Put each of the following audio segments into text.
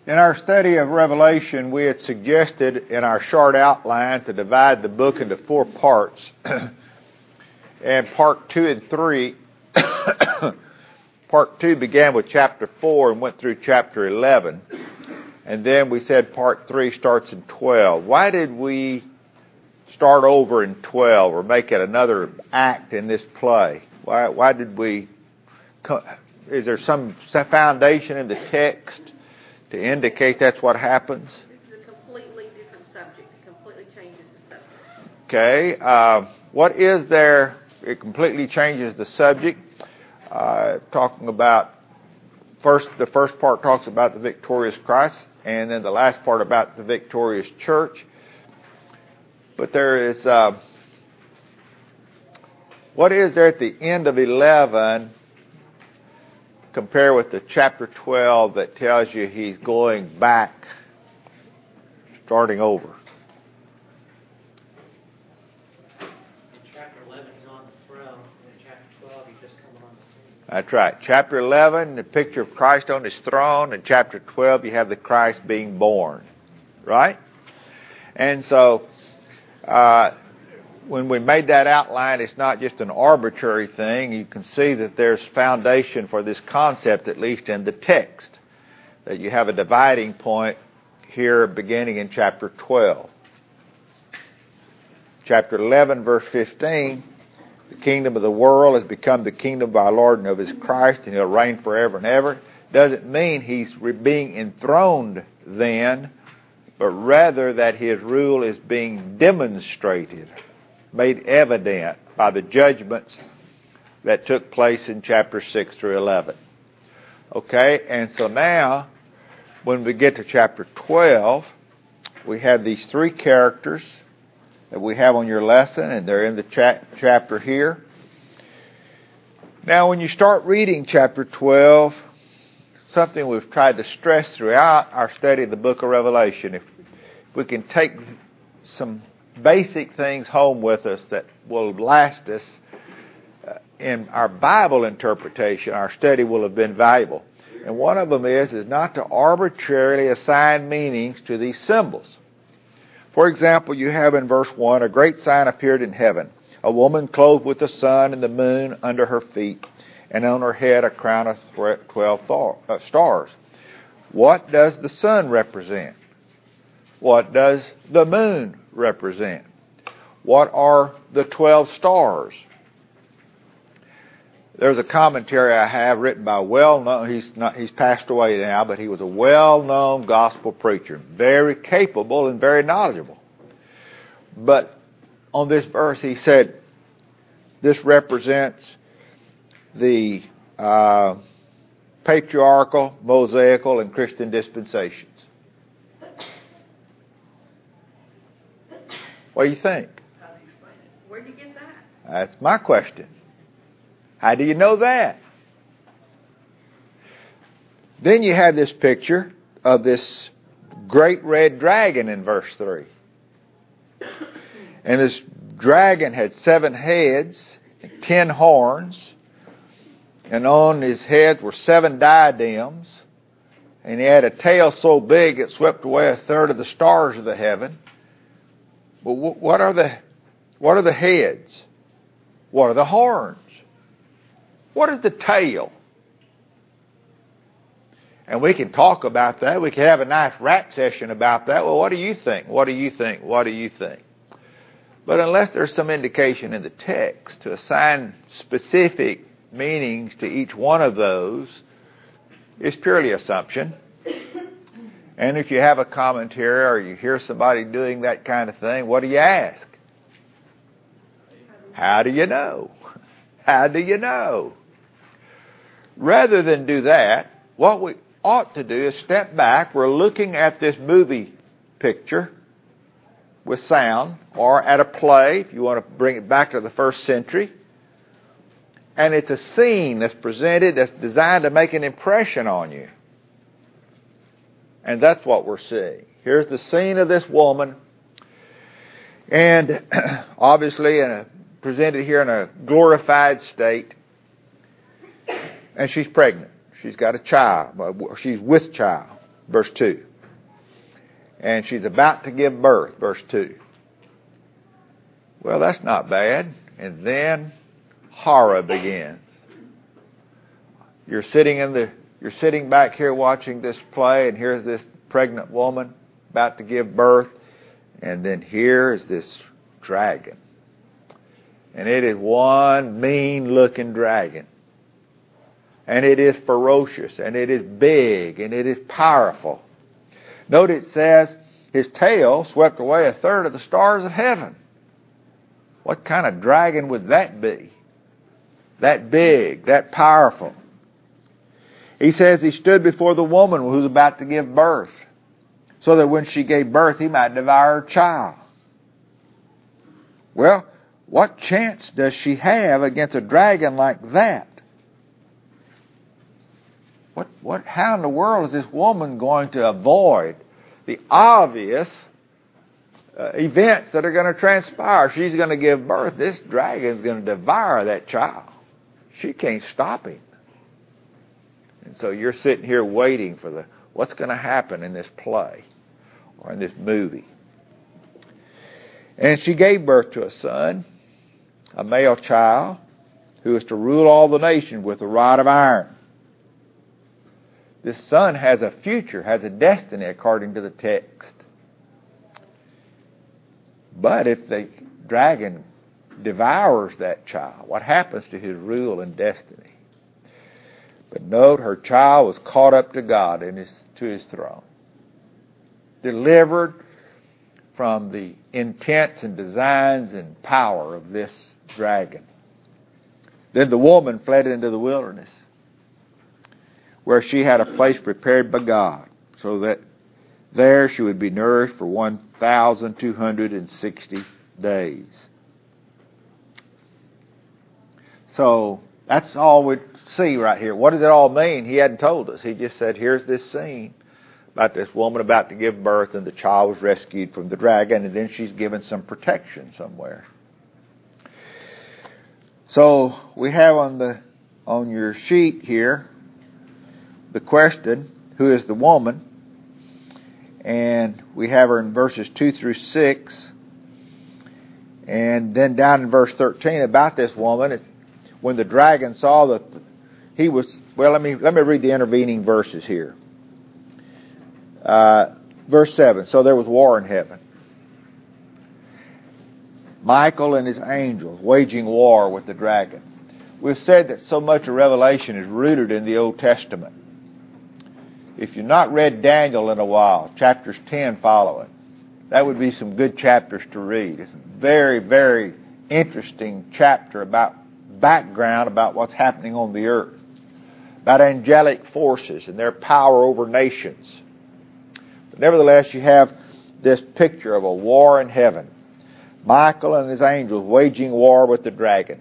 In our study of Revelation, we had suggested in our short outline to divide the book into 4 parts. And part 2 and 3, part 2 began with chapter 4 and went through chapter 11. And then we said part 3 starts in 12. Why did we start over in 12 or make it another act in this play? Why did we... Is there some foundation in the text to indicate that's what happens? This is a completely different subject. It completely changes the subject. Okay. What is there? It completely changes the subject. Talking about the first part talks about the victorious Christ, and then the last part about the victorious church. But there is what is there at the end of 11? Compare with the chapter 12 that tells you he's going back, starting over. In chapter 11, he's on the throne. And in chapter 12, he's just coming on the scene. That's right. Chapter 11, the picture of Christ on his throne. In chapter 12, you have the Christ being born. Right? And so, when we made that outline, it's not just an arbitrary thing. You can see that there's foundation for this concept, at least in the text, that you have a dividing point here beginning in chapter 12. Chapter 11, verse 15, the kingdom of the world has become the kingdom of our Lord and of his Christ, and he'll reign forever and ever. Doesn't mean he's being enthroned then, but rather that his rule is being demonstrated, made evident by the judgments that took place in chapter 6 through 11. Okay, and so now, when we get to chapter 12, we have these 3 characters that we have on your lesson, and they're in the chapter here. Now, when you start reading chapter 12, something we've tried to stress throughout our study of the book of Revelation, if we can take some basic things home with us that will last us in our Bible interpretation, our study will have been valuable. And one of them is not to arbitrarily assign meanings to these symbols. For example, you have in verse 1, a great sign appeared in heaven, a woman clothed with the sun and the moon under her feet, and on her head a crown of 12 stars. What does the sun represent? What does the moon represent? What are the 12 stars? There's a commentary I have written by he's passed away now, but he was a well-known gospel preacher, very capable and very knowledgeable. But on this verse he said, this represents the patriarchal, Mosaical, and Christian dispensations. What do you think? How do you explain it? Where did you get that? That's my question. How do you know that? Then you have this picture of this great red dragon in verse 3. And this dragon had 7 heads and 10 horns. And on his head were 7 diadems. And he had a tail so big it swept away a third of the stars of the heaven. But what are the heads? What are the horns? What is the tail? And we can talk about that. We can have a nice rap session about that. Well, what do you think? What do you think? What do you think? But unless there's some indication in the text to assign specific meanings to each one of those, it's purely assumption. And if you have a commentary or you hear somebody doing that kind of thing, what do you ask? How do you know? How do you know? Rather than do that, what we ought to do is step back. We're looking at this movie picture with sound, or at a play, if you want to bring it back to the first century. And it's a scene that's presented that's designed to make an impression on you. And that's what we're seeing. Here's the scene of this woman. And obviously presented here in a glorified state. And she's pregnant. She's got a child. She's with child. verse 2. And she's about to give birth, verse 2. Well, that's not bad. And then horror begins. You're sitting back here watching this play, and here's this pregnant woman about to give birth, and then here is this dragon. And it is one mean-looking dragon. And it is ferocious, and it is big, and it is powerful. Note it says, his tail swept away a third of the stars of heaven. What kind of dragon would that be? That big, that powerful. He says he stood before the woman who was about to give birth, so that when she gave birth, he might devour her child. Well, what chance does she have against a dragon like that? How in the world is this woman going to avoid the obvious events that are going to transpire? She's going to give birth. This dragon is going to devour that child. She can't stop him. And so you're sitting here waiting for what's going to happen in this play or in this movie. And she gave birth to a son, a male child, who is to rule all the nations with a rod of iron. This son has a future, has a destiny according to the text. But if the dragon devours that child, what happens to his rule and destiny? But note, her child was caught up to God and to his throne. Delivered from the intents and designs and power of this dragon. Then the woman fled into the wilderness, where she had a place prepared by God, so that there she would be nourished for 1,260 days. So that's all we see right here. What does it all mean? He hadn't told us. He just said, here's this scene about this woman about to give birth, and the child was rescued from the dragon, and then she's given some protection somewhere. So we have on your sheet here the question, who is the woman? And we have her in verses 2 through 6. And then down in verse 13 about this woman, when the dragon saw that he was, well, let me read the intervening verses here. Verse 7, so there was war in heaven. Michael and his angels waging war with the dragon. We've said that so much of Revelation is rooted in the Old Testament. If you've not read Daniel in a while, chapters 10 following, that would be some good chapters to read. It's a very, very interesting chapter about background about what's happening on the earth, about angelic forces and their power over nations. But nevertheless, you have this picture of a war in heaven. Michael and his angels waging war with the dragon.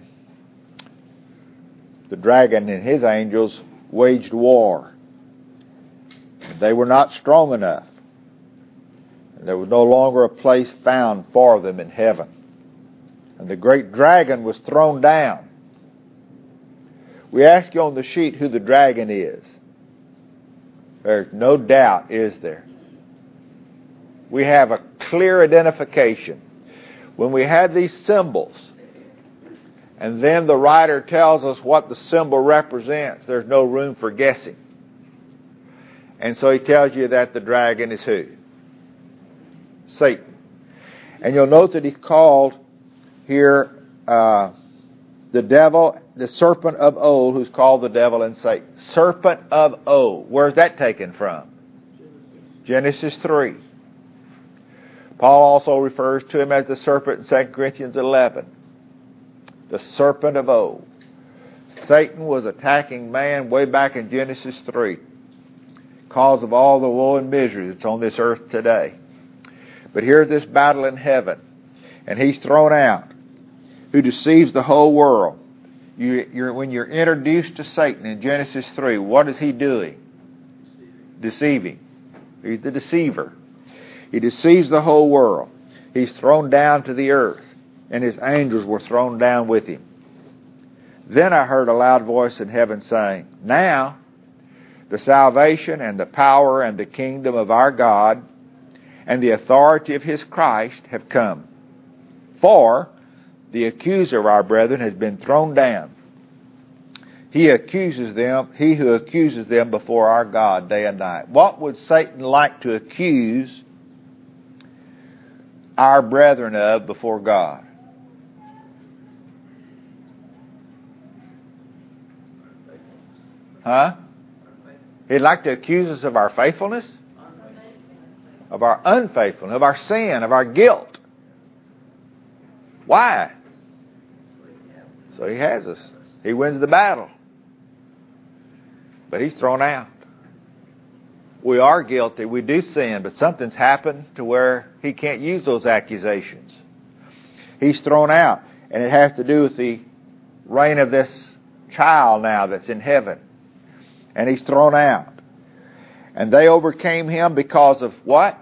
The dragon and his angels waged war. They were not strong enough. There was no longer a place found for them in heaven. And the great dragon was thrown down. We ask you on the sheet who the dragon is. There's no doubt, is there? We have a clear identification. When we had these symbols, and then the writer tells us what the symbol represents, there's no room for guessing. And so he tells you that the dragon is who? Satan. And you'll note that he's called here the devil, the serpent of old, who's called the devil and Satan. Serpent of old. Where's that taken from? Genesis 3. Paul also refers to him as the serpent in 2 Corinthians 11. The serpent of old. Satan was attacking man way back in Genesis 3. Cause of all the woe and misery that's on this earth today. But here's this battle in heaven, and he's thrown out, who deceives the whole world. When you're introduced to Satan in Genesis 3, what is he doing? Deceiving. He's the deceiver. He deceives the whole world. He's thrown down to the earth, and his angels were thrown down with him. Then I heard a loud voice in heaven saying, now the salvation and the power and the kingdom of our God and the authority of His Christ have come. For the accuser of our brethren has been thrown down. He who accuses them before our God day and night. What would Satan like to accuse our brethren of before God? Huh? He'd like to accuse us of our faithfulness, of our unfaithfulness, of our sin, of our guilt. Why? So he has us. He wins the battle. But he's thrown out. We are guilty. We do sin, but something's happened to where he can't use those accusations. He's thrown out. And it has to do with the reign of this child now that's in heaven. And he's thrown out. And they overcame him because of what?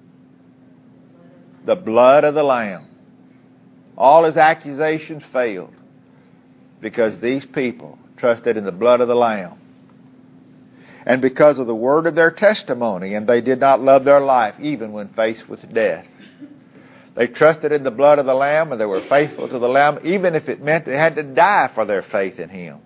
The blood of the Lamb. All his accusations failed because these people trusted in the blood of the Lamb. And because of the word of their testimony, and they did not love their life even when faced with death. They trusted in the blood of the Lamb, and they were faithful to the Lamb, even if it meant they had to die for their faith in Him.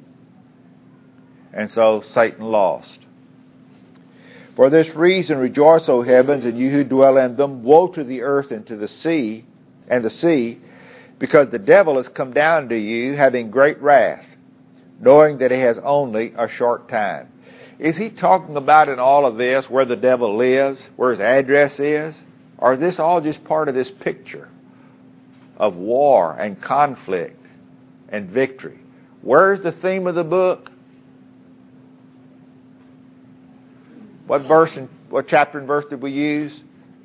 And so Satan lost. For this reason rejoice, O heavens, and you who dwell in them. Woe to the earth and to the sea, because the devil has come down to you, having great wrath, knowing that he has only a short time. Is he talking about in all of this where the devil lives, where his address is? Or is this all just part of this picture of war and conflict and victory? Where's the theme of the book? What chapter and verse did we use?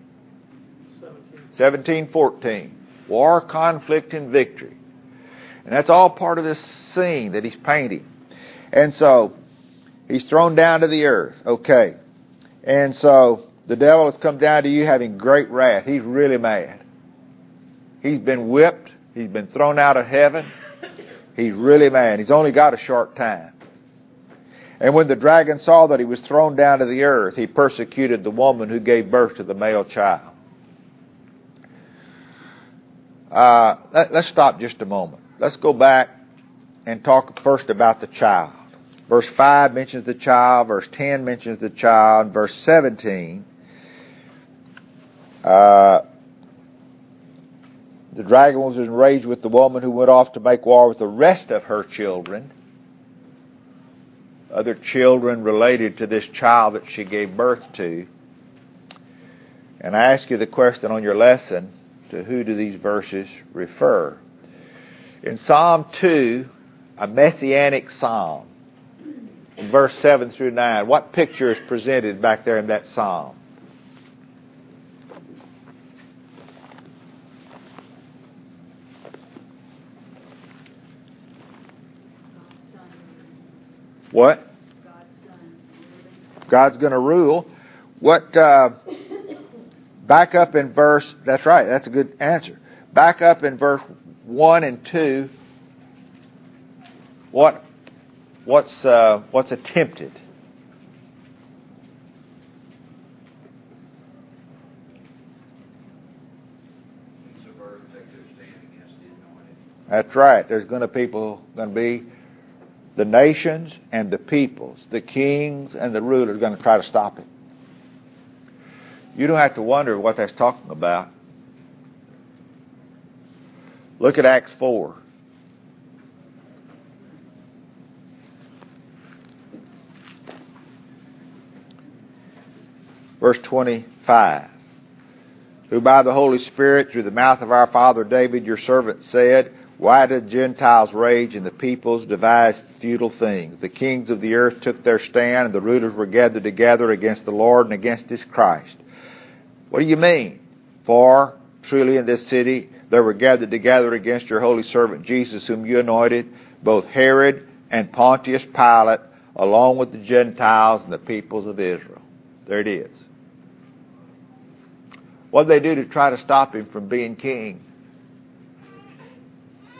17:14. War, conflict, and victory. And that's all part of this scene that he's painting. And so he's thrown down to the earth. Okay. And so the devil has come down to you having great wrath. He's really mad. He's been whipped. He's been thrown out of heaven. He's really mad. He's only got a short time. And when the dragon saw that he was thrown down to the earth, he persecuted the woman who gave birth to the male child. Let's stop just a moment. Let's go back and talk first about the child. Verse 5 mentions the child. Verse 10 mentions the child. Verse 17, the dragon was enraged with the woman who went off to make war with the rest of her children. Other children related to this child that she gave birth to. And I ask you the question on your lesson, to who do these verses refer? In Psalm 2, a messianic psalm, in verse 7 through 9, what picture is presented back there in that psalm? What? God's going to rule. What? Back up in verse. That's right. That's a good answer. Back up in verse 1 and 2. What's attempted? That's right. There's going to be the nations and the peoples, the kings and the rulers are going to try to stop it. You don't have to wonder what that's talking about. Look at Acts 4. Verse 25. Who by the Holy Spirit, through the mouth of our father David, your servant, said, why did the Gentiles rage and the peoples devise futile things? The kings of the earth took their stand, and the rulers were gathered together against the Lord and against His Christ. What do you mean? For truly in this city there were gathered together against your holy servant Jesus, whom you anointed, both Herod and Pontius Pilate, along with the Gentiles and the peoples of Israel. There it is. What did they do to try to stop him from being king?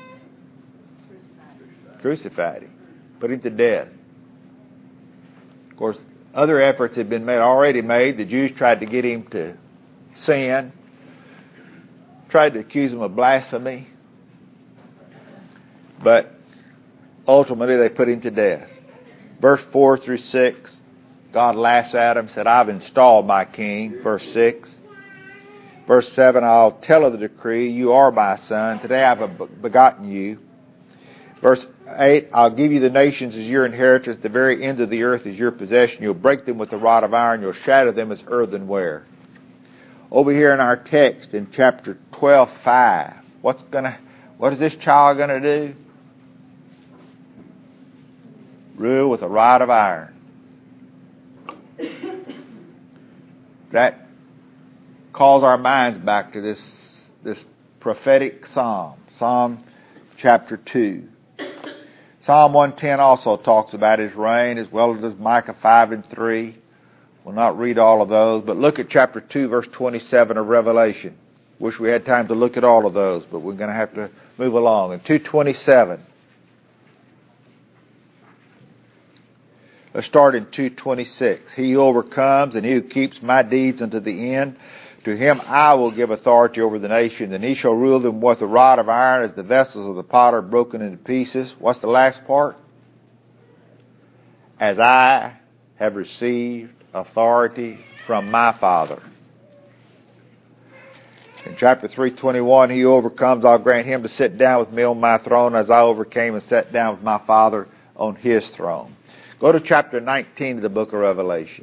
Crucified him. Put him to death. course, other efforts had been already made. The Jews tried to get him to sin, tried to accuse him of blasphemy, but ultimately they put him to death. Verse 4 through 6, God laughs at him, said, I've installed my king. Verse 6. Verse 7, I'll tell of the decree, you are my son. Today I've begotten you. Verse 8, I'll give you the nations as your inheritance. The very ends of the earth is your possession. You'll break them with the rod of iron. You'll shatter them as earthenware. Over here in our text in chapter 12:5, what is this child going to do? Rule with a rod of iron. That calls our minds back to this prophetic psalm, Psalm chapter 2. Psalm 110 also talks about his reign, as well as does Micah 5 and 3. We'll not read all of those, but look at chapter 2, verse 27 of Revelation. Wish we had time to look at all of those, but we're going to have to move along. In 2:27, let's start in 2:26. He who overcomes and he who keeps my deeds unto the end, to him I will give authority over the nations, and he shall rule them with a rod of iron as the vessels of the potter broken into pieces. What's the last part? As I have received authority from my Father. In chapter 3:21, he who overcomes, I'll grant him to sit down with me on my throne as I overcame and sat down with my Father on his throne. Go to chapter 19 of the book of Revelation.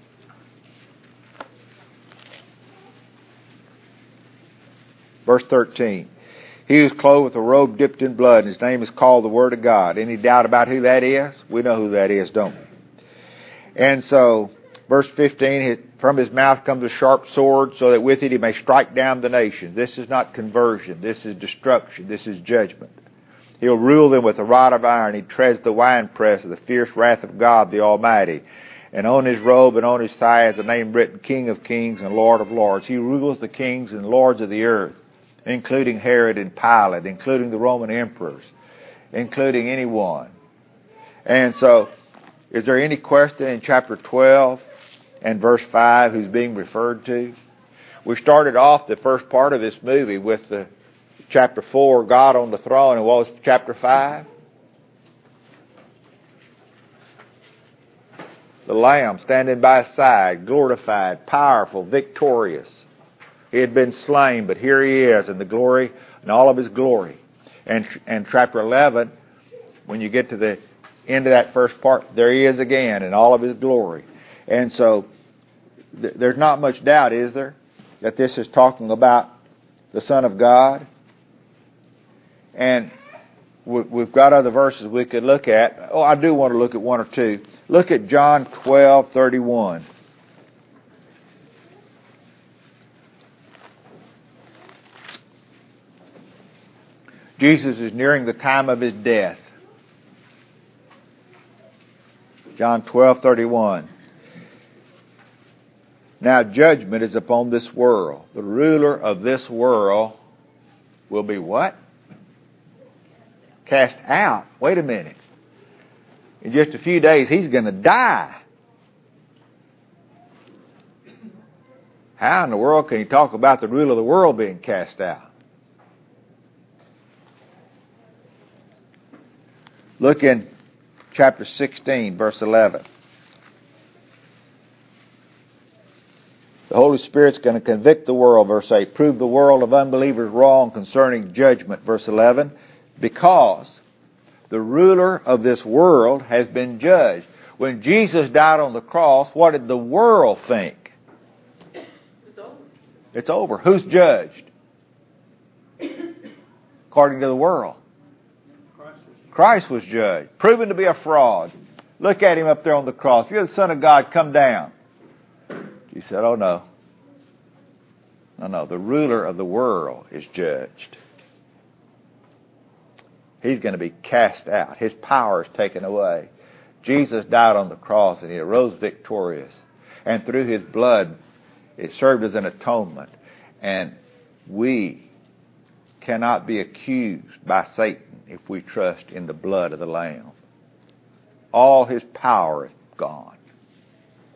Verse 13. He who is clothed with a robe dipped in blood, and his name is called the Word of God. Any doubt about who that is? We know who that is, don't we? And so, verse 15, from his mouth comes a sharp sword, so that with it he may strike down the nations. This is not conversion. This is destruction. This is judgment. He'll rule them with a rod of iron. He treads the winepress of the fierce wrath of God the Almighty. And on his robe and on his thigh is a name written, King of Kings and Lord of Lords. He rules the kings and lords of the earth, including Herod and Pilate, including the Roman emperors, including anyone. And so, is there any question in chapter 12 and verse 5 who's being referred to? We started off the first part of this movie with the chapter 4, God on the throne, and what was chapter 5? The Lamb standing by his side, glorified, powerful, victorious. He had been slain, but here he is in the glory, in all of his glory. And chapter 11, when you get to the end of that first part, there he is again in all of his glory. And so, there's not much doubt, is there, that this is talking about the Son of God? And we've got other verses we could look at. Oh, I do want to look at one or two. Look at John 12:31. Jesus is nearing the time of his death. John 12:31. Now judgment is upon this world. The ruler of this world will be what? Cast out. Wait a minute. In just a few days, he's going to die. How in the world can he talk about the ruler of the world being cast out? Look in chapter 16, verse 11. The Holy Spirit's going to convict the world, verse 8. Prove the world of unbelievers wrong concerning judgment, verse 11. Because the ruler of this world has been judged. When Jesus died on the cross, what did the world think? It's over. It's over. Who's judged? According to the world. Christ was judged, proven to be a fraud. Look at him up there on the cross. If you're the Son of God, come down. He said, oh no. No, the ruler of the world is judged. He's going to be cast out. His power is taken away. Jesus died on the cross and he arose victorious. And through his blood, it served as an atonement. And we cannot be accused by Satan if we trust in the blood of the Lamb. All his power is gone.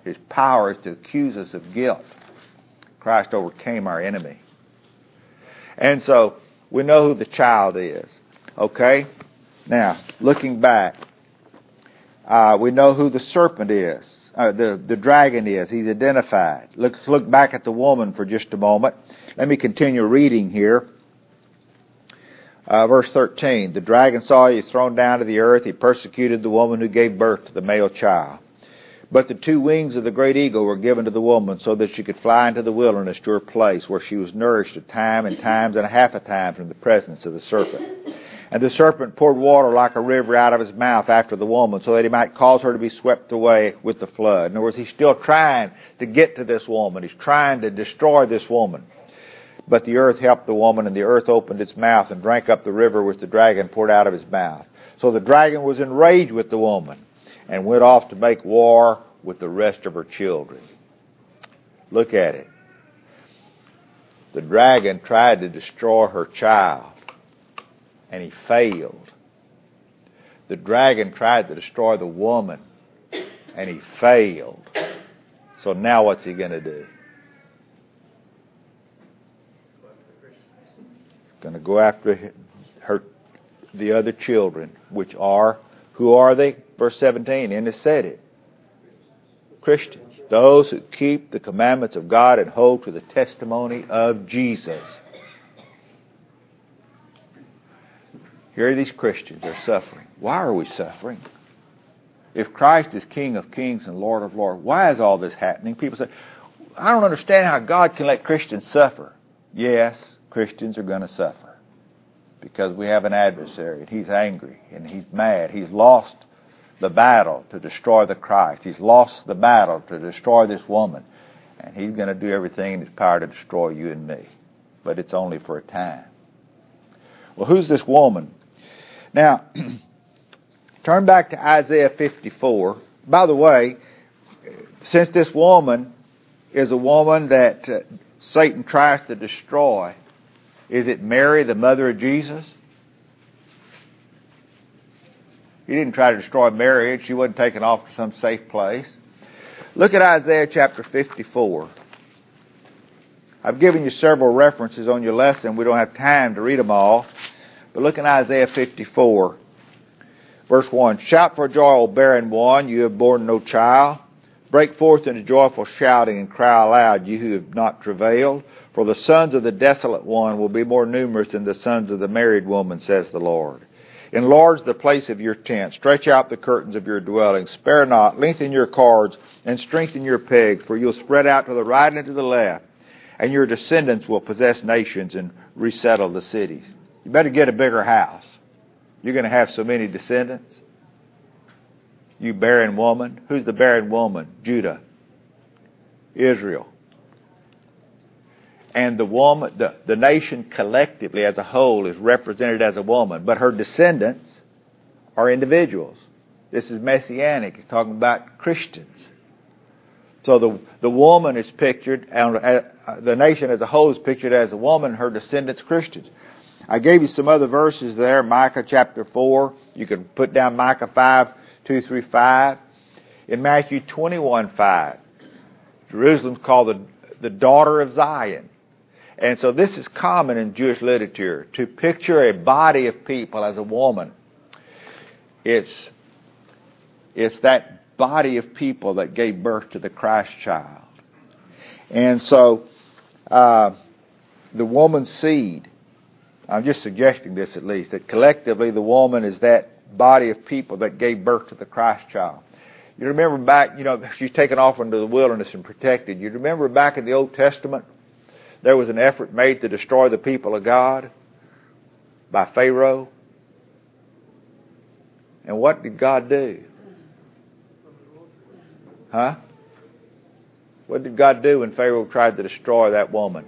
His power is to accuse us of guilt. Christ overcame our enemy. And so, we know who the child is. Okay? Now, looking back, we know who the serpent is. The dragon is. He's identified. Let's look back at the woman for just a moment. Let me continue reading here. Verse 13. The dragon saw he was thrown down to the earth. He persecuted the woman who gave birth to the male child. But the 2 wings of the great eagle were given to the woman so that she could fly into the wilderness to her place where she was nourished a time and times and a half a time from the presence of the serpent. And the serpent poured water like a river out of his mouth after the woman so that he might cause her to be swept away with the flood. In other words, he's still trying to get to this woman. He's trying to destroy this woman. But the earth helped the woman, and the earth opened its mouth and drank up the river which the dragon poured out of his mouth. So the dragon was enraged with the woman and went off to make war with the rest of her children. Look at it. The dragon tried to destroy her child, and he failed. The dragon tried to destroy the woman, and he failed. So now what's he going to do? He's going to go after the other children, which are, who are they? Verse 17, and it said it. Christians, those who keep the commandments of God and hold to the testimony of Jesus. Here are these Christians, they're suffering. Why are we suffering? If Christ is King of kings and Lord of lords, why is all this happening? People say, I don't understand how God can let Christians suffer. Yes, Christians are going to suffer because we have an adversary and he's angry and he's mad. He's lost the battle to destroy the Christ. He's lost the battle to destroy this woman. And he's going to do everything in his power to destroy you and me. But it's only for a time. Well, who's this woman? Now, turn back to Isaiah 54. By the way, since this woman is a woman that Satan tries to destroy, is it Mary, the mother of Jesus? He didn't try to destroy Mary. She wasn't taken off to some safe place. Look at Isaiah chapter 54. I've given you several references on your lesson. We don't have time to read them all. But look at Isaiah 54, verse 1. Shout for joy, O barren one, you have borne no child. Break forth into joyful shouting and cry aloud, you who have not travailed. For the sons of the desolate one will be more numerous than the sons of the married woman, says the Lord. Enlarge the place of your tent. Stretch out the curtains of your dwelling. Spare not. Lengthen your cords and strengthen your pegs, for you'll spread out to the right and to the left, and your descendants will possess nations and resettle the cities. You better get a bigger house. You're going to have so many descendants. You barren woman. Who's the barren woman? Judah. Israel. And the woman, the nation collectively as a whole is represented as a woman, but her descendants are individuals. This is messianic. It's talking about Christians. So the woman is pictured, the nation as a whole is pictured as a woman, her descendants Christians. I gave you some other verses there, Micah chapter 4. You can put down Micah 5, 2 through 5. In Matthew 21, 5, Jerusalem's called the daughter of Zion. And so this is common in Jewish literature, to picture a body of people as a woman. It's that body of people that gave birth to the Christ child. And so the woman's seed, I'm just suggesting this at least, that collectively the woman is that body of people that gave birth to the Christ child. You remember back, she's taken off into the wilderness and protected. You remember back in the Old Testament, there was an effort made to destroy the people of God by Pharaoh. And what did God do? Huh? What did God do when Pharaoh tried to destroy that woman?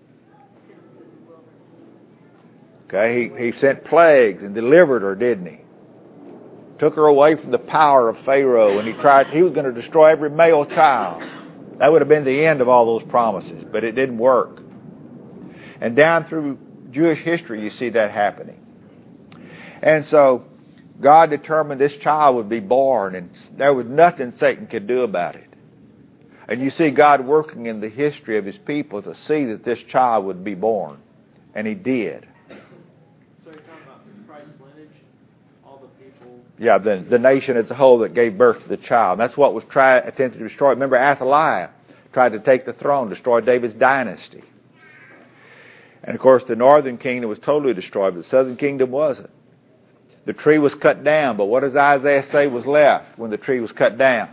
Okay, he sent plagues and delivered her, didn't he? Took her away from the power of Pharaoh, and he was going to destroy every male child. That would have been the end of all those promises, but it didn't work. And down through Jewish history, you see that happening. And so God determined this child would be born, and there was nothing Satan could do about it. And you see God working in the history of His people to see that this child would be born. And He did. So you're talking about Christ's lineage, all the people? Yeah, the nation as a whole that gave birth to the child. And that's what was attempted to destroy. Remember, Athaliah tried to take the throne, destroy David's dynasty. And of course, the northern kingdom was totally destroyed, but the southern kingdom wasn't. The tree was cut down, but what does Isaiah say was left when the tree was cut down?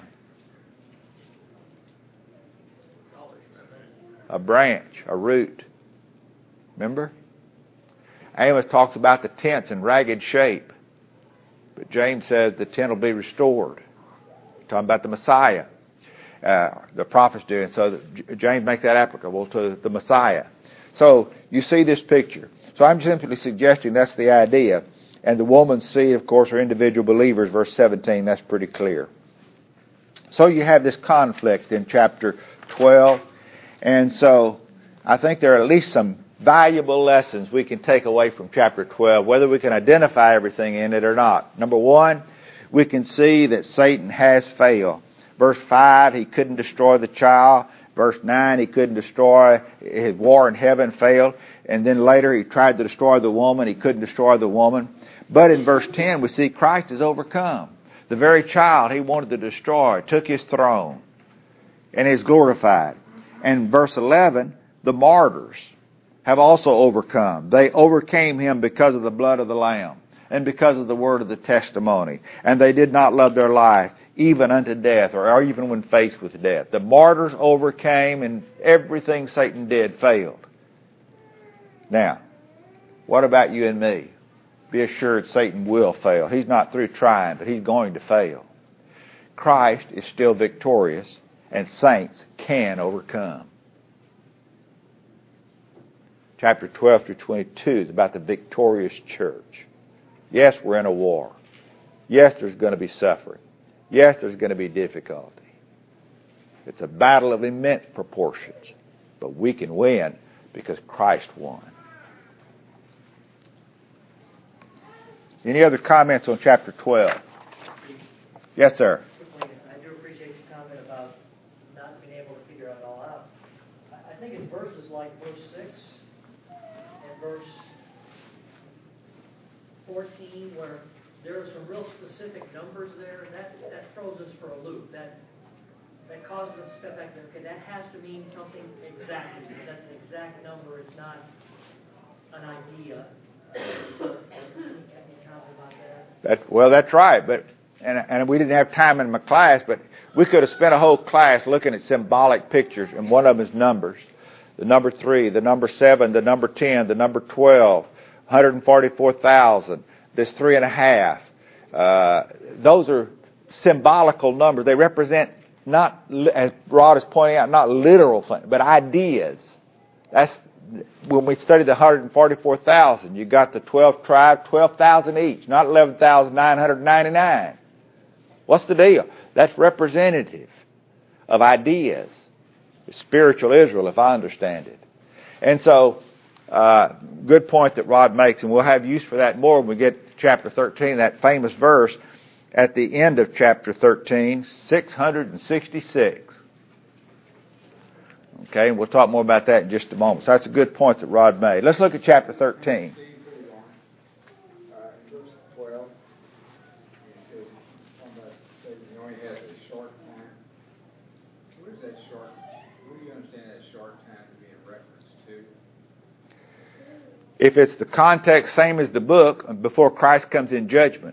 A branch, a root. Remember? Amos talks about the tents in ragged shape. But James says the tent will be restored. Talking about the Messiah. The prophets do. And so James makes that applicable to the Messiah. So you see this picture. So I'm simply suggesting that's the idea. And the woman's seed, of course, are individual believers. Verse 17, that's pretty clear. So you have this conflict in chapter 12. And so I think there are at least some valuable lessons we can take away from chapter 12, whether we can identify everything in it or not. Number one, we can see that Satan has failed. Verse 5, he couldn't destroy the child. Verse 9, he couldn't destroy, his war in heaven failed. And then later he tried to destroy the woman. He couldn't destroy the woman. But in verse 10, we see Christ is overcome. The very child he wanted to destroy took his throne and is glorified. And verse 11, the martyrs have also overcome. They overcame him because of the blood of the Lamb and because of the word of the testimony. And they did not love their life even unto death, or even when faced with death. The martyrs overcame, and everything Satan did failed. Now, what about you and me? Be assured Satan will fail. He's not through trying, but he's going to fail. Christ is still victorious, and saints can overcome. Chapter 12 through 22 is about the victorious church. Yes, we're in a war. Yes, there's going to be suffering. Yes, there's going to be difficulty. It's a battle of immense proportions. But we can win because Christ won. Any other comments on chapter 12? Yes, sir. I do appreciate your comment about not being able to figure it all out. I think in verses like verse 6 and verse 14, where there are some real specific numbers there, and that throws us for a loop. That causes us to step back and say, okay, that has to mean something exactly, because that's an exact number. It's not an idea. Can you comment about that? Well, that's right. But and we didn't have time in my class, but we could have spent a whole class looking at symbolic pictures, and one of them is numbers. The number 3, the number 7, the number 10, the number 12, 144,000. This 3.5. Those are symbolical numbers. They represent not, as Rod is pointing out, not literal things, but ideas. That's when we studied the 144,000. You got the 12 tribes, 12,000 each, not 11,999. What's the deal? That's representative of ideas. It's spiritual Israel, if I understand it. And so, good point that Rod makes, and we'll have use for that more when we get to chapter 13, that famous verse at the end of chapter 13, 666. Okay, and we'll talk more about that in just a moment. So that's a good point that Rod made. Let's look at chapter 13. Verse 12, it says he only has a short time. What is that short? What do you understand that short time to be in reference to? If it's the context same as the book, before Christ comes in judgment.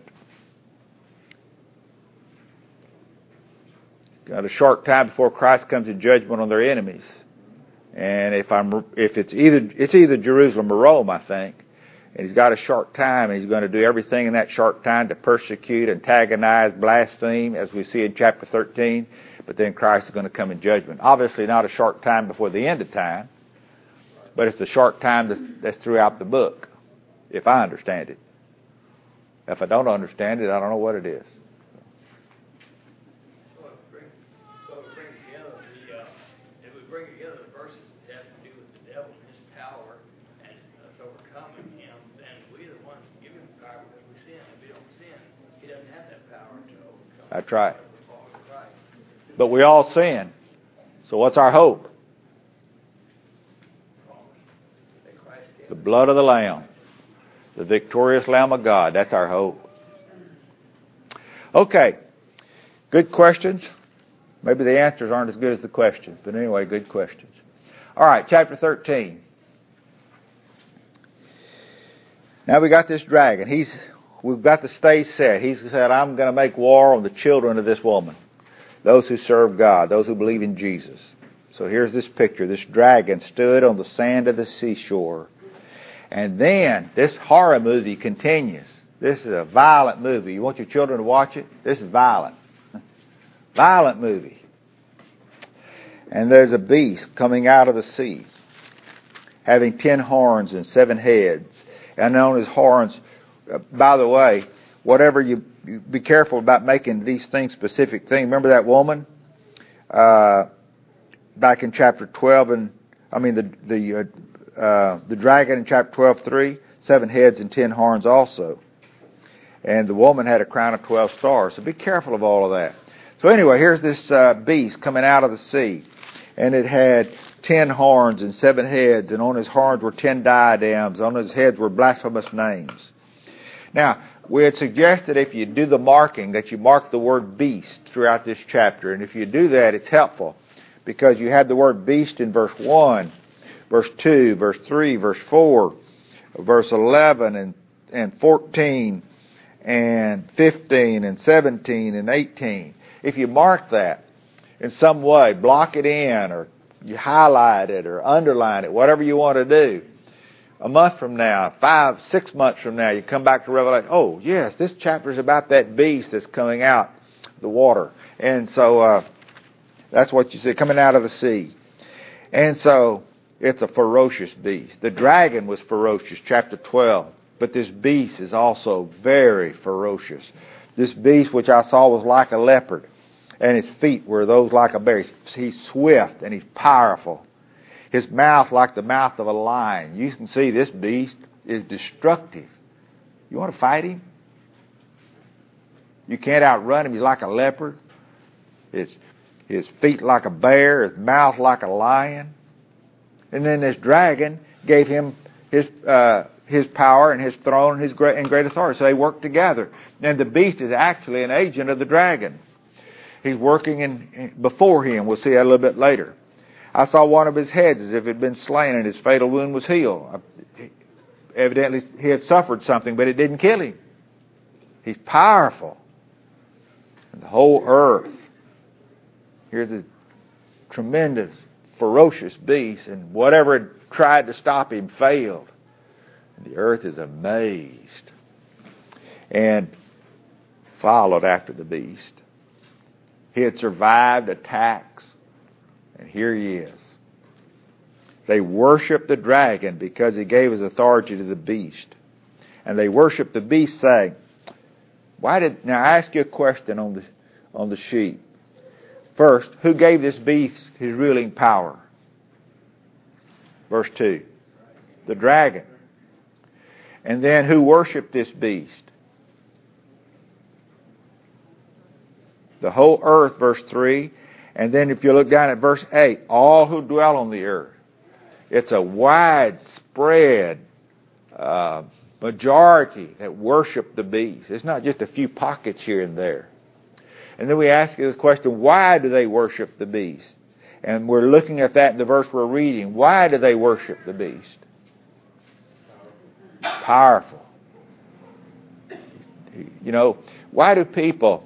Got a short time before Christ comes in judgment on their enemies. And if it's either Jerusalem or Rome, I think. And he's got a short time, and he's going to do everything in that short time to persecute, antagonize, blaspheme, as we see in chapter 13. But then Christ is going to come in judgment. Obviously not a short time before the end of time, but it's the short time that's throughout the book, if I understand it. If I don't understand it, I don't know what it is. Bring together the verses that have to do with the devil and his power and us overcoming him, then we're the ones that give him power because we sin. If we don't sin, he doesn't have that power to overcome. That's right. But we all sin. So what's our hope? That Christ came. The blood of the Lamb. The victorious Lamb of God. That's our hope. Okay. Good questions. Maybe the answers aren't as good as the questions. But anyway, good questions. All right, chapter 13. Now we got this dragon. We've got the stage set. He's said, I'm going to make war on the children of this woman. Those who serve God. Those who believe in Jesus. So here's this picture. This dragon stood on the sand of the seashore. And then this horror movie continues. This is a violent movie. You want your children to watch it? This is violent. Violent movie. And there's a beast coming out of the sea, having 10 horns and 7 heads. And on his horns, by the way, whatever you be careful about making these things specific things. Remember that woman back in chapter 12, the dragon in chapter 12:3, 7 heads and 10 horns also. And the woman had a crown of 12 stars. So be careful of all of that. So anyway, here's this beast coming out of the sea. And it had 10 horns and 7 heads. And on his horns were 10 diadems. On his heads were blasphemous names. Now, we had suggested if you do the marking, that you mark the word beast throughout this chapter. And if you do that, it's helpful. Because you had the word beast in verse 1, verse 2, verse 3, verse 4, verse 11, and 14, and 15, and 17, and 18. If you mark that in some way, block it in, or you highlight it, or underline it, whatever you want to do, a month from now, 5, 6 months from now, you come back to Revelation, oh, yes, this chapter is about that beast that's coming out the water. And so that's what you see, coming out of the sea. And so it's a ferocious beast. The dragon was ferocious, chapter 12. But this beast is also very ferocious. This beast, which I saw, was like a leopard, and his feet were those like a bear. He's swift and he's powerful. His mouth like the mouth of a lion. You can see this beast is destructive. You want to fight him? You can't outrun him. He's like a leopard. His feet like a bear. His mouth like a lion. And then this dragon gave him his power and his throne and great authority. So they work together. And the beast is actually an agent of the dragon. He's working before him. We'll see that a little bit later. I saw one of his heads as if it had been slain and his fatal wound was healed. Evidently he had suffered something, but it didn't kill him. He's powerful. And the whole earth. Here's a tremendous, ferocious beast, and whatever tried to stop him failed. The earth is amazed and followed after the beast. He had survived attacks, and here he is. They worshiped the dragon because he gave his authority to the beast. And they worshiped the beast, saying, now I ask you a question on the sheet. First, who gave this beast his ruling power? Verse 2. The dragon. And then who worshiped this beast? The whole earth, verse 3. And then if you look down at verse 8, all who dwell on the earth. It's a widespread majority that worship the beast. It's not just a few pockets here and there. And then we ask you the question, why do they worship the beast? And we're looking at that in the verse we're reading. Why do they worship the beast? Powerful. You know, why do people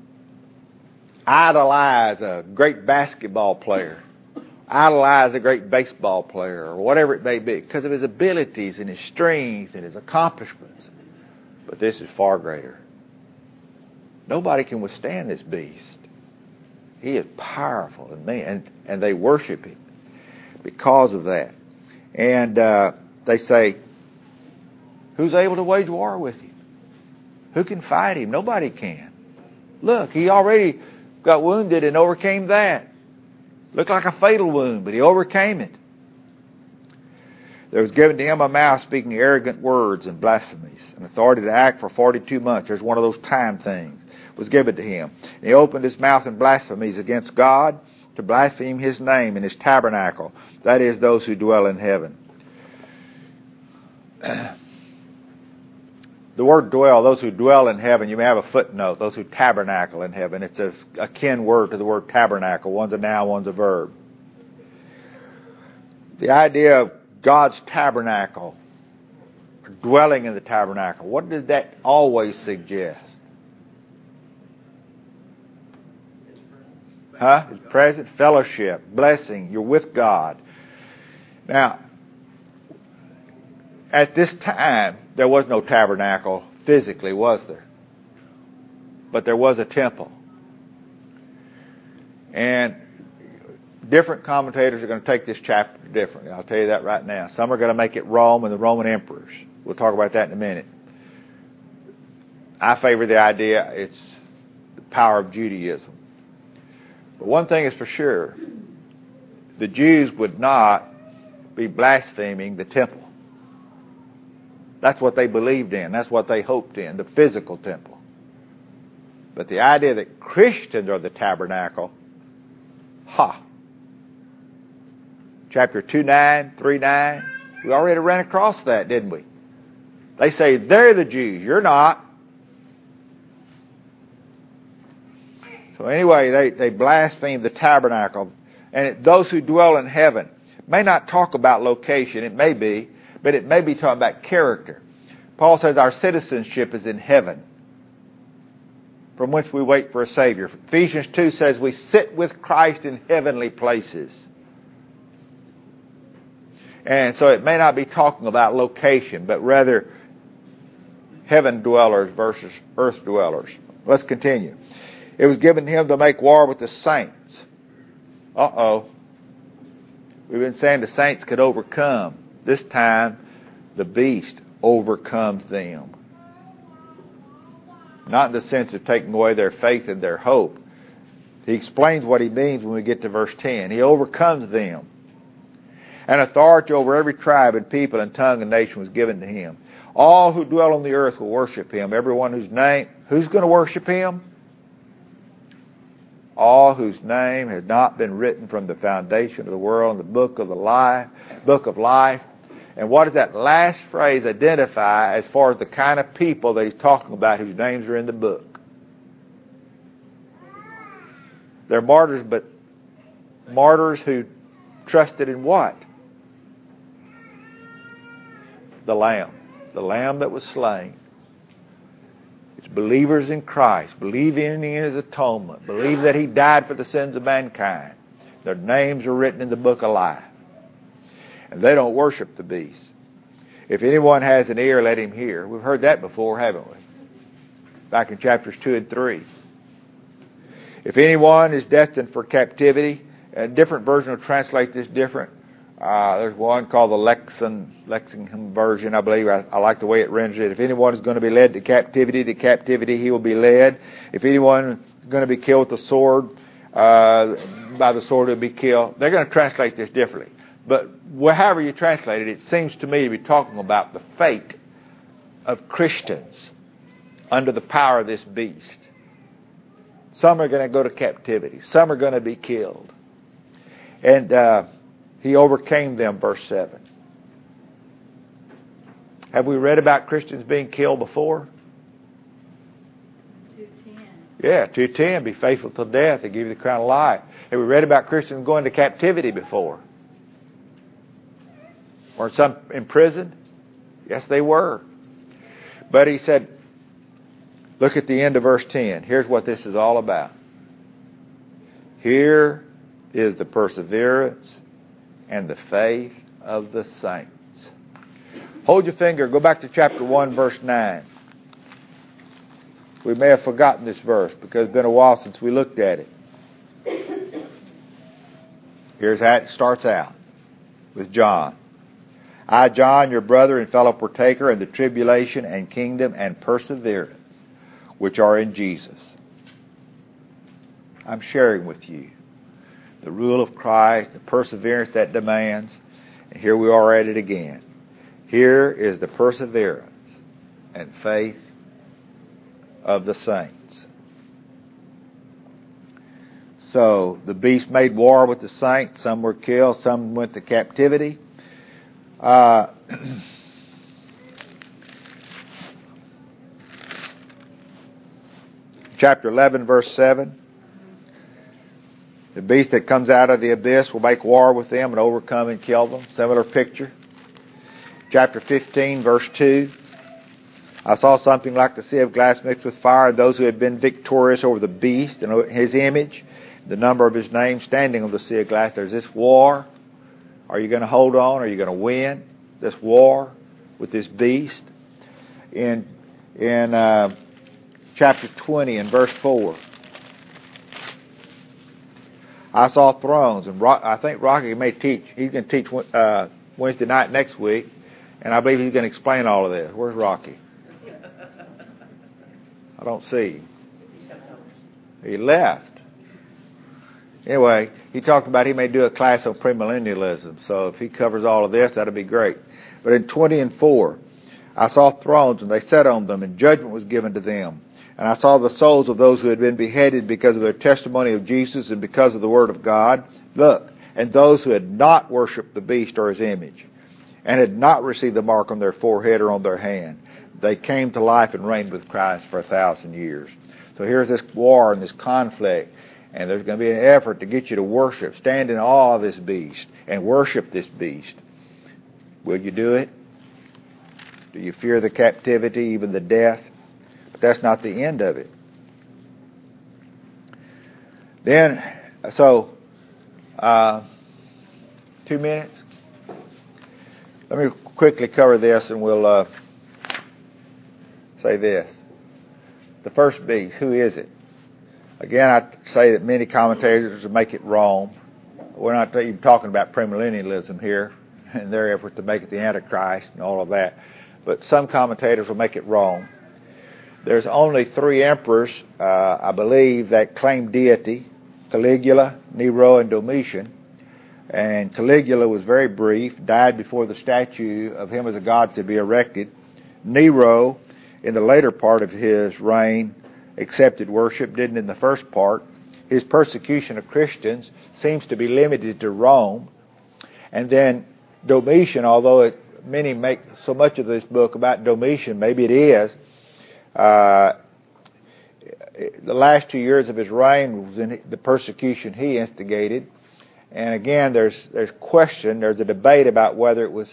idolize a great basketball player, idolize a great baseball player, or whatever it may be? Because of his abilities and his strength and his accomplishments. But this is far greater. Nobody can withstand this beast. He is powerful, and they worship him because of that. And they say, who's able to wage war with him? Who can fight him? Nobody can. Look, he already got wounded and overcame that. Looked like a fatal wound, but he overcame it. There was given to him a mouth speaking arrogant words and blasphemies, and authority to act for 42 months. There's one of those time things. Was given to him. And he opened his mouth in blasphemies against God to blaspheme His name and His tabernacle. That is, those who dwell in heaven. The word dwell, those who dwell in heaven, you may have a footnote, those who tabernacle in heaven. It's a kin word to the word tabernacle. One's a noun, one's a verb. The idea of God's tabernacle, dwelling in the tabernacle, what does that always suggest? His presence, fellowship, blessing. You're with God. Now, at this time, there was no tabernacle physically, was there? But there was a temple. And different commentators are going to take this chapter differently. I'll tell you that right now. Some are going to make it Rome and the Roman emperors. We'll talk about that in a minute. I favor the idea it's the power of Judaism. But one thing is for sure, the Jews would not be blaspheming the temple. That's what they believed in. That's what they hoped in, the physical temple. But the idea that Christians are the tabernacle, Chapter 2:9, 3:9, we already ran across that, didn't we? They say they're the Jews. You're not. So anyway, they blaspheme the tabernacle. And those who dwell in heaven may not talk about location. It may be. But it may be talking about character. Paul says our citizenship is in heaven, from which we wait for a Savior. Ephesians 2 says we sit with Christ in heavenly places. And so it may not be talking about location, but rather heaven dwellers versus earth dwellers. Let's continue. It was given him to make war with the saints. We've been saying the saints could overcome. This time, the beast overcomes them. Not in the sense of taking away their faith and their hope. He explains what he means when we get to verse 10. He overcomes them. And authority over every tribe and people and tongue and nation was given to him. All who dwell on the earth will worship him. Everyone whose name... Who's going to worship him? All whose name has not been written from the foundation of the world in the book of life. And what does that last phrase identify as far as the kind of people that he's talking about whose names are in the book? They're martyrs, but martyrs who trusted in what? The Lamb. The Lamb that was slain. It's believers in Christ, believing in His atonement, believe that He died for the sins of mankind. Their names are written in the book of life. And they don't worship the beast. If anyone has an ear, let him hear. We've heard that before, haven't we? Back in chapters 2 and 3. If anyone is destined for captivity, a different version will translate this different. There's one called the Lexington version, I believe. I like the way it renders it. If anyone is going to be led to captivity he will be led. If anyone is going to be killed with the sword, by the sword he'll be killed. They're going to translate this differently. But however you translate it, it seems to me to be talking about the fate of Christians under the power of this beast. Some are going to go to captivity. Some are going to be killed. And he overcame them, verse 7. Have we read about Christians being killed before? 2:10. Yeah, 2:10, be faithful till death, they give you the crown of life. Have we read about Christians going to captivity before? Or some imprisoned? Yes, they were. But he said, look at the end of verse 10. Here's what this is all about. Here is the perseverance and the faith of the saints. Hold your finger. Go back to chapter 1, verse 9. We may have forgotten this verse because it's been a while since we looked at it. Here's how it starts out with John. I, John, your brother and fellow partaker in the tribulation and kingdom and perseverance which are in Jesus. I'm sharing with you the rule of Christ, the perseverance that demands, and here we are at it again. Here is the perseverance and faith of the saints. So the beast made war with the saints. Some were killed. Some went to captivity. Chapter 11, verse 7. The beast that comes out of the abyss will make war with them and overcome and kill them. Similar picture. Chapter 15, verse 2. I saw something like the sea of glass mixed with fire, and those who had been victorious over the beast and his image, the number of his name, standing on the sea of glass. There's this war. Are you going to hold on? Are you going to win this war with this beast? In chapter 20 and verse 4. I saw thrones, and I think Rocky may teach. He's going to teach Wednesday night next week, and I believe he's going to explain all of this. Where's Rocky? I don't see him. He left. Anyway, he talked about he may do a class on premillennialism, so if he covers all of this, that'll be great. But in 20 and 4, I saw thrones, and they sat on them, and judgment was given to them. And I saw the souls of those who had been beheaded because of their testimony of Jesus and because of the word of God. Look, and those who had not worshipped the beast or his image, and had not received the mark on their forehead or on their hand, they came to life and reigned with Christ for 1,000 years. So here's this war and this conflict, and there's going to be an effort to get you to worship, stand in awe of this beast, and worship this beast. Will you do it? Do you fear the captivity, even the death? But that's not the end of it. Then, 2 minutes. Let me quickly cover this, and we'll say this. The first beast, who is it? Again, I say that many commentators will make it Rome. We're not even talking about premillennialism here and their effort to make it the Antichrist and all of that. But some commentators will make it Rome. There's only 3 emperors, I believe, that claim deity: Caligula, Nero, and Domitian. And Caligula was very brief, died before the statue of him as a god could be erected. Nero, in the later part of his reign, accepted worship, didn't in the first part. His persecution of Christians seems to be limited to Rome. And then Domitian, although many make so much of this book about Domitian, maybe it is, the last 2 years of his reign was in the persecution he instigated. And again, there's question, there's a debate about whether it was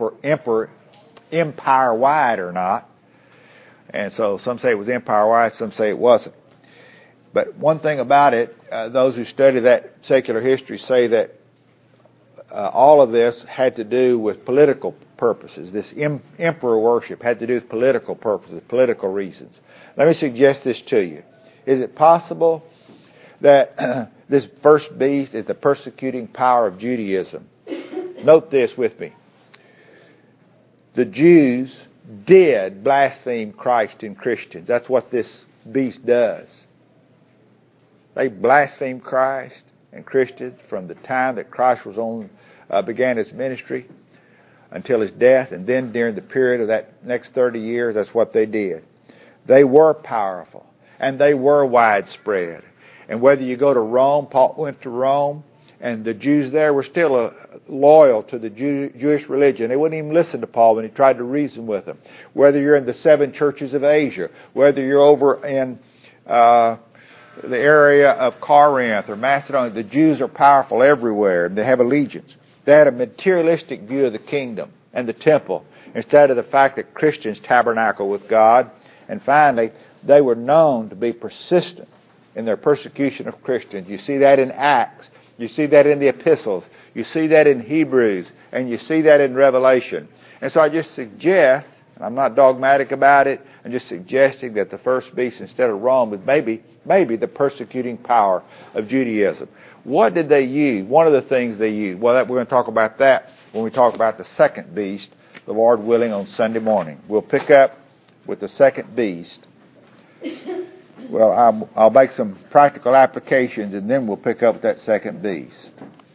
empire-wide or not. And so some say it was empire-wide, some say it wasn't. But one thing about it, those who study that secular history say that all of this had to do with political purposes. This emperor worship had to do with political purposes, political reasons. Let me suggest this to you. Is it possible that this first beast is the persecuting power of Judaism? Note this with me. The Jews did blaspheme Christ in Christians. That's what this beast does. They blaspheme Christ and Christians from the time that Christ was began his ministry until his death, and then during the period of that next 30 years, that's what they did. They were powerful, and they were widespread. And whether you go to Rome, Paul went to Rome, and the Jews there were still loyal to the Jewish religion. They wouldn't even listen to Paul when he tried to reason with them. Whether you're in the 7 churches of Asia, whether you're over in the area of Corinth or Macedonia, the Jews are powerful everywhere, and they have allegiance. They had a materialistic view of the kingdom and the temple instead of the fact that Christians tabernacle with God. And finally, they were known to be persistent in their persecution of Christians. You see that in Acts. You see that in the epistles. You see that in Hebrews. And you see that in Revelation. And so I just suggest, and I'm not dogmatic about it, I'm just suggesting that the first beast instead of Rome is maybe the persecuting power of Judaism. What did they use? One of the things they used. Well, we're going to talk about that when we talk about the second beast, the Lord willing, on Sunday morning. We'll pick up with the second beast. Well, I'll make some practical applications, and then we'll pick up that second beast.